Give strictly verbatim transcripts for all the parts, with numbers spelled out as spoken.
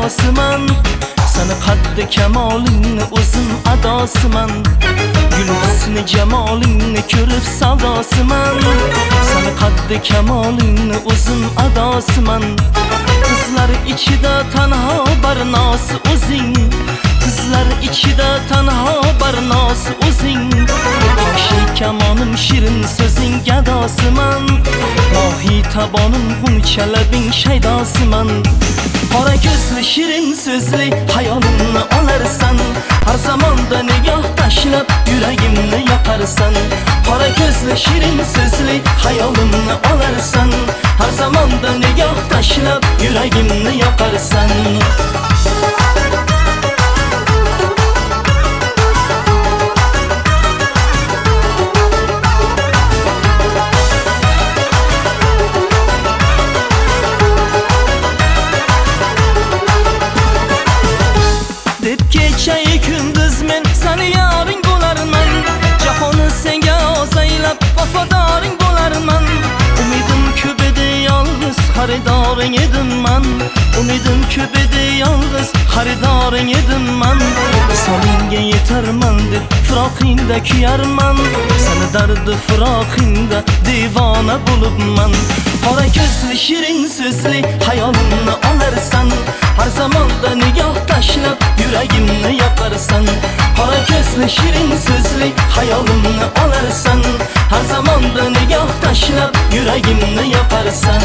hayosiman. Seni qaddi kamolingni o'zim adosiman. Gul husni jamolingni ko'rib savdosiman. Seni qaddi kamolingni o'zim adosiman. Qizlar ichida tanho barnosi o'zing. Qizlar ichida tanho barnosi o'zing. Yoshi kamonim shirin so'zing gadosiman. Mohiy tabonim g'uncha labing shaydosiman. Qora ko'zli shirin so'zli hayolimni olarsan. Har zamonda nigoh tashlab yuragimni yoqarsan. Qora ko'zli shirin so'zli hayolimni olarsan. Har zamonda nigoh tashlab yuragimni yoqarsan. Kecha kunduz men seni yoring bo'larman. Jahonni senga ozaylab vafadoring bo'larman. Umidim ko'p edi yolg'iz xaridoring edim man. Umidim ko'p edi yolg'iz xaridoring edim man. Soningga yetarman deb firoqingda kuyarman. Seni dardi firoqingda devona bo'libman. Qora ko'zli shirin so'zli hayolimni olarsan. Har zamonda nigoh tashlab yuragimni yoqarsan. Qora ko'zli shirin so'zli hayolimni olarsan. Har zamonda nigoh tashlab yuragimni yoqarsan.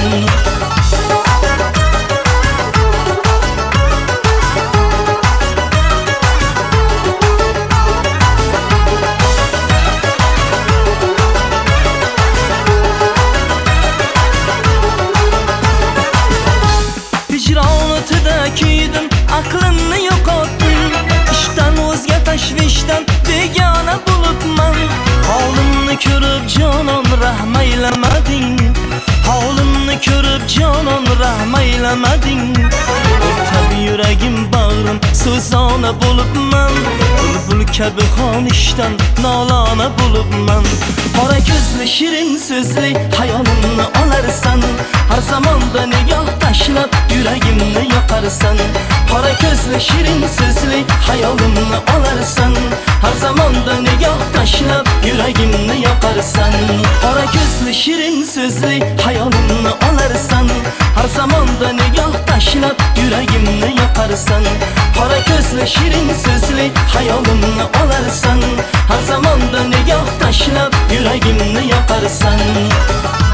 Kuydim, aqlimni yo'qotdim. Ishdan o'zga tashvishdan begona bo'libman. Holimni ko'rib jonon rahm aylamading. Holimni ko'rib jonon rahm aylamading. Tabi yuragim bag'rim so'zona bo'libman. Bulbul kabi xonishdan nolona bo'libman. Qora ko'zli shirin so'zli hayolimni olarsan. Har zamonda nigoh tashlab yuragimni yoqarsan. Qora ko'zli shirin so'zli hayolimni olarsan. Har zamonda nigoh tashlab yuragimni yoqarsan. Qora ko'zli shirin so'zli hayolimni olarsan. Har zamonda nigoh tashlab yuragimni yoqarsan. Qora ko'zli shirin so'zli hayolimni olarsan. Har zamonda nigoh tashlab yuragimni yoqarsan.